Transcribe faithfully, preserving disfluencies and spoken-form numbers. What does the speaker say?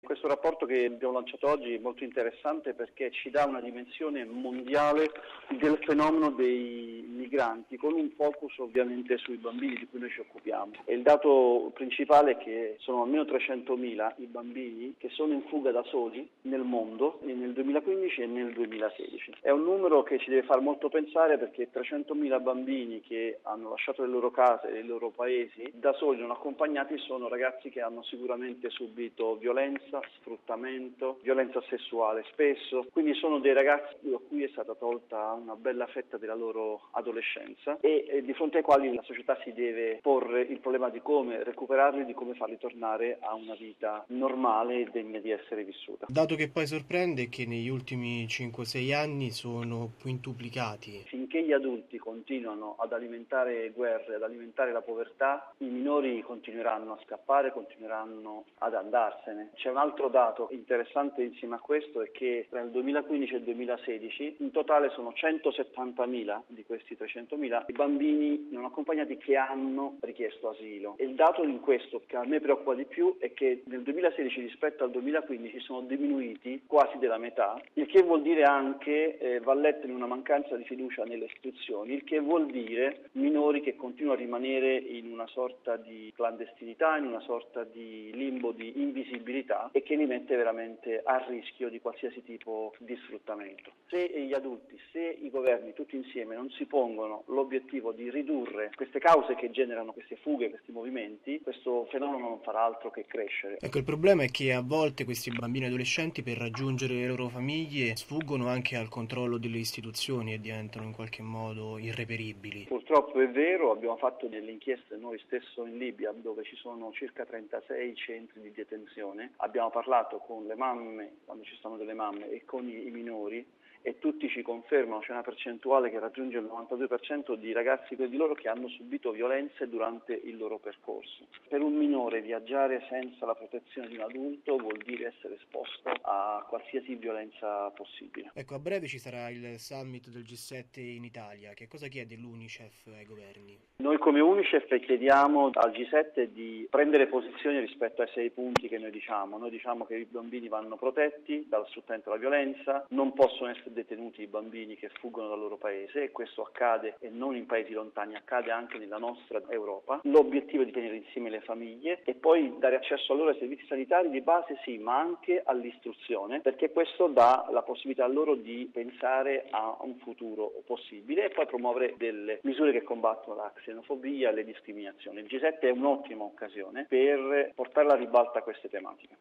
Questo rapporto che abbiamo lanciato oggi è molto interessante perché ci dà una dimensione mondiale del fenomeno dei migranti, con un focus ovviamente sui bambini di cui noi ci occupiamo. E il dato principale è che sono almeno trecentomila i bambini che sono in fuga da soli nel mondo nel duemilaquindici e nel duemilasedici. È un numero che ci deve far molto pensare perché trecentomila bambini che hanno lasciato le loro case e i loro paesi da soli, non accompagnati, sono ragazzi che hanno sicuramente subito violenza, sfruttamento, violenza sessuale spesso, quindi sono dei ragazzi a cui è stata tolta una bella fetta della loro adolescenza e, e di fronte ai quali la società si deve porre il problema di come recuperarli, di come farli tornare a una vita normale e degna di essere vissuta. Dato che poi sorprende è che negli ultimi cinque sei anni sono quintuplicati. Finché gli adulti continuano ad alimentare guerre, ad alimentare la povertà, i minori continueranno a scappare, continueranno ad andarsene. C'è un altro dato interessante insieme a questo, è che tra il duemilaquindici e il duemilasedici in totale sono centosettantamila di questi trecentomila i bambini non accompagnati che hanno richiesto asilo. E il dato in questo che a me preoccupa di più è che nel duemilasedici rispetto al duemilaquindici sono diminuiti quasi della metà, il che vuol dire anche, eh, va letto in una mancanza di fiducia nelle istituzioni, il che vuol dire minori che continuano a rimanere in una sorta di clandestinità, in una sorta di limbo di invisibilità e che li mette veramente a rischio di qualsiasi tipo di sfruttamento. Se gli adulti, se i governi tutti insieme non si pongono l'obiettivo di ridurre queste cause che generano queste fughe, questi movimenti, questo fenomeno non farà altro che crescere. Ecco, il problema è che a volte questi bambini e adolescenti per raggiungere le loro famiglie sfuggono anche al controllo delle istituzioni e diventano in qualche modo irreperibili. Purtroppo è vero, abbiamo fatto delle inchieste noi stesso in Libia dove ci sono circa trentasei centri di detenzione, abbiamo parlato con le mamme, quando ci sono delle mamme, e con i, i minori, e tutti ci confermano, c'è una percentuale che raggiunge il novantadue per cento di ragazzi di loro che hanno subito violenze durante il loro percorso. Per un minore viaggiare senza la protezione di un adulto vuol dire essere esposto a qualsiasi violenza possibile. Ecco, a breve ci sarà il summit del G sette in Italia. Che cosa chiede l'UNICEF ai governi? Noi come UNICEF chiediamo al G sette di prendere posizione rispetto ai sei punti che noi diciamo. Noi diciamo che i bambini vanno protetti dal sfruttamento della violenza, non possono essere detenuti i bambini che fuggono dal loro paese, e questo accade e non in paesi lontani, accade anche nella nostra Europa. L'obiettivo è di tenere insieme le famiglie e poi dare accesso a loro ai servizi sanitari di base, sì, ma anche all'istruzione, perché questo dà la possibilità a loro di pensare a un futuro possibile e poi promuovere delle misure che combattono la xenofobia e le discriminazioni. Il G sette è un'ottima occasione per portare alla ribalta queste tematiche.